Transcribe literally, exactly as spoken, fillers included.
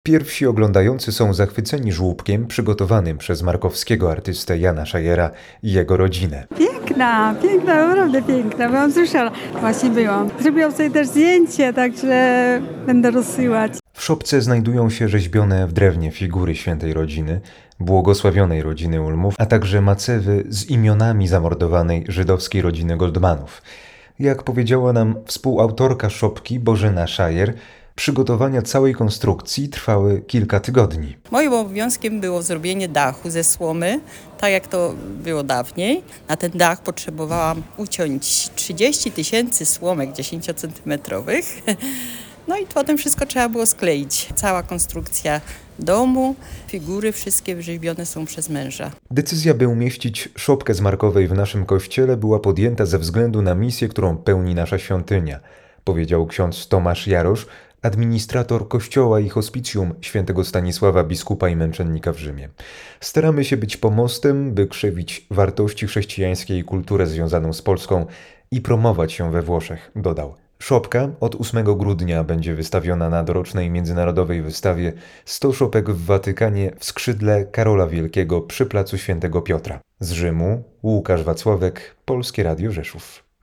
Pierwsi oglądający są zachwyceni żłóbkiem przygotowanym przez markowskiego artystę Jana Szajera i jego rodzinę. Piękna, piękna, naprawdę piękna. Byłam wzruszona. Właśnie byłam. Zrobiłam sobie też zdjęcie, także będę rozsyłać. W szopce znajdują się rzeźbione w drewnie figury świętej rodziny, błogosławionej rodziny Ulmów, a także macewy z imionami zamordowanej żydowskiej rodziny Goldmanów. Jak powiedziała nam współautorka szopki Bożena Szajer, przygotowania całej konstrukcji trwały kilka tygodni. Moim obowiązkiem było zrobienie dachu ze słomy, tak jak to było dawniej. Na ten dach potrzebowałam uciąć trzydzieści tysięcy słomek dziesięciocentymetrowych. No i potem wszystko trzeba było skleić. Cała konstrukcja domu, figury wszystkie wyrzeźbione są przez męża. Decyzja, by umieścić szopkę z Markowej w naszym kościele, była podjęta ze względu na misję, którą pełni nasza świątynia, powiedział ksiądz Tomasz Jarosz, administrator kościoła i hospicjum świętego Stanisława, biskupa i męczennika w Rzymie. Staramy się być pomostem, by krzewić wartości chrześcijańskie i kulturę związaną z Polską i promować ją we Włoszech, dodał. Szopka od ósmego grudnia będzie wystawiona na dorocznej międzynarodowej wystawie sto szopek w Watykanie w skrzydle Karola Wielkiego przy placu Świętego Piotra. Z Rzymu Łukasz Wacławek, Polskie Radio Rzeszów.